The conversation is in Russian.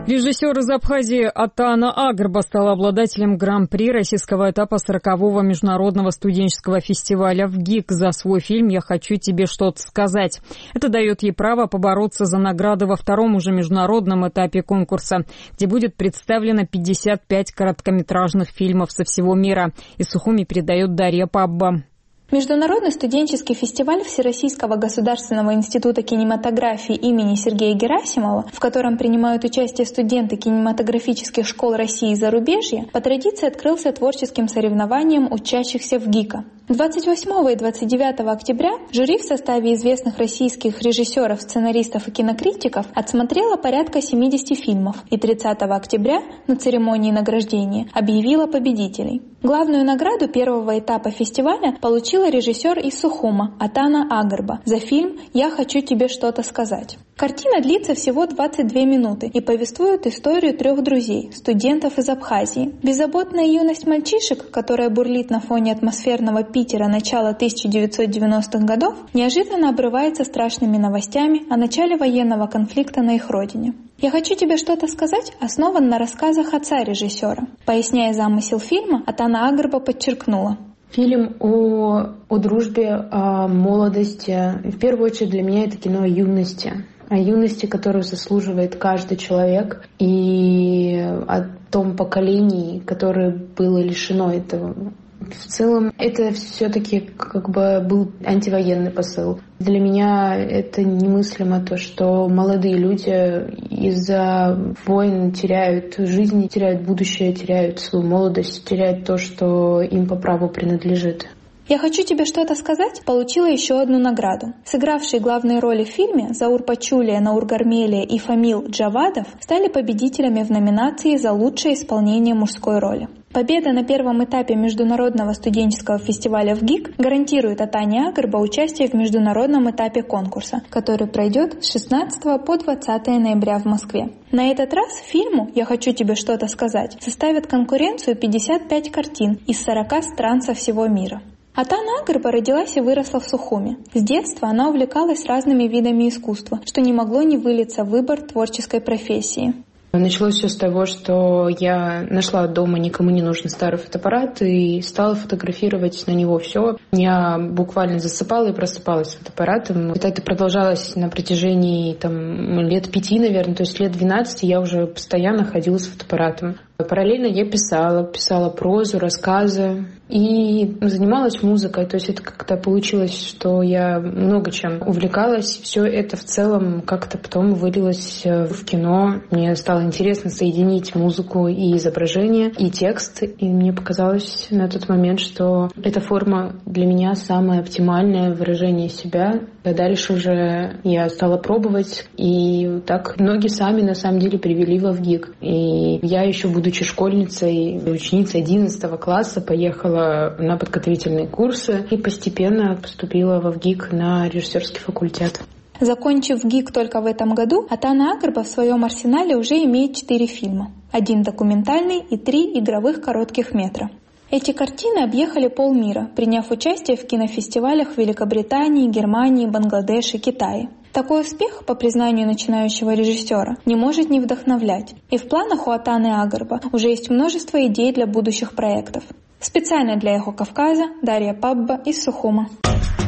Режиссер из Абхазии Атана Агрба стала обладателем гран-при российского этапа 40-го международного студенческого фестиваля в ГИК за свой фильм «Я хочу тебе что-то сказать». Это дает ей право побороться за награды во втором уже международном этапе конкурса, где будет представлено 55 короткометражных фильмов со всего мира. Из Сухуми передает Дарья Пабба. Международный студенческий фестиваль Всероссийского государственного института кинематографии имени Сергея Герасимова, в котором принимают участие студенты кинематографических школ России и зарубежья, по традиции открылся творческим соревнованием учащихся в ГИКа. 28 и 29 октября жюри в составе известных российских режиссеров, сценаристов и кинокритиков отсмотрело порядка 70 фильмов, и 30 октября на церемонии награждения объявило победителей. Главную награду первого этапа фестиваля получила режиссер из Сухума Атана Агрба за фильм «Я хочу тебе что-то сказать». Картина длится всего 22 минуты и повествует историю 3 друзей, студентов из Абхазии. Беззаботная юность мальчишек, которая бурлит на фоне атмосферного Питера начала 1990-х годов, неожиданно обрывается страшными новостями о начале военного конфликта на их родине. «Я хочу тебе что-то сказать» основан на рассказах отца режиссера. Поясняя замысел фильма, Атана Агрба подчеркнула: фильм о дружбе, о молодости. В первую очередь для меня это кино о юности, которую заслуживает каждый человек, и о том поколении, которое было лишено этого. В целом, это все-таки был антивоенный посыл. Для меня это немыслимо то, что молодые люди из-за войн теряют жизнь, теряют будущее, теряют свою молодость, теряют то, что им по праву принадлежит. «Я хочу тебе что-то сказать» получила еще одну награду. Сыгравшие главные роли в фильме Заур Пачулия, Наур Гармелия и Фамил Джавадов стали победителями в номинации за лучшее исполнение мужской роли. Победа на первом этапе международного студенческого фестиваля в ГИК гарантирует Атане Агрба участие в международном этапе конкурса, который пройдет с 16 по 20 ноября в Москве. На этот раз фильму «Я хочу тебе что-то сказать» составят конкуренцию 55 картин из 40 стран со всего мира. Атана Агрба родилась и выросла в Сухуми. С детства она увлекалась разными видами искусства, что не могло не вылиться в выбор творческой профессии. Началось все с того, что я нашла дома никому не нужный старый фотоаппарат и стала фотографировать на него все. Я буквально засыпала и просыпалась с фотоаппаратом. Это продолжалось на протяжении лет 5, наверное, то есть лет 12 я уже постоянно ходила с фотоаппаратом. Параллельно я писала прозу, рассказы и занималась музыкой. То есть это как-то получилось, что я много чем увлекалась. Все это в целом как-то потом вылилось в кино. Мне стало интересно соединить музыку и изображение, и текст. И мне показалось на тот момент, что эта форма для меня самое оптимальное выражение себя. А дальше уже я стала пробовать, и так ноги сами на самом деле привели во ВГИК. И я еще, будучи школьницей, ученицей 11 класса, поехала на подготовительные курсы и постепенно поступила во ВГИК на режиссерский факультет. Закончив ГИК только в этом году, Атана Агрба в своем арсенале уже имеет 4 фильма. 1 документальный и 3 игровых коротких метра. Эти картины объехали полмира, приняв участие в кинофестивалях в Великобритании, Германии, Бангладеше, Китае. Такой успех, по признанию начинающего режиссера, не может не вдохновлять. И в планах у Атаны Агрба уже есть множество идей для будущих проектов. Специально для «Эхо Кавказа» Дарья Пабба из Сухума.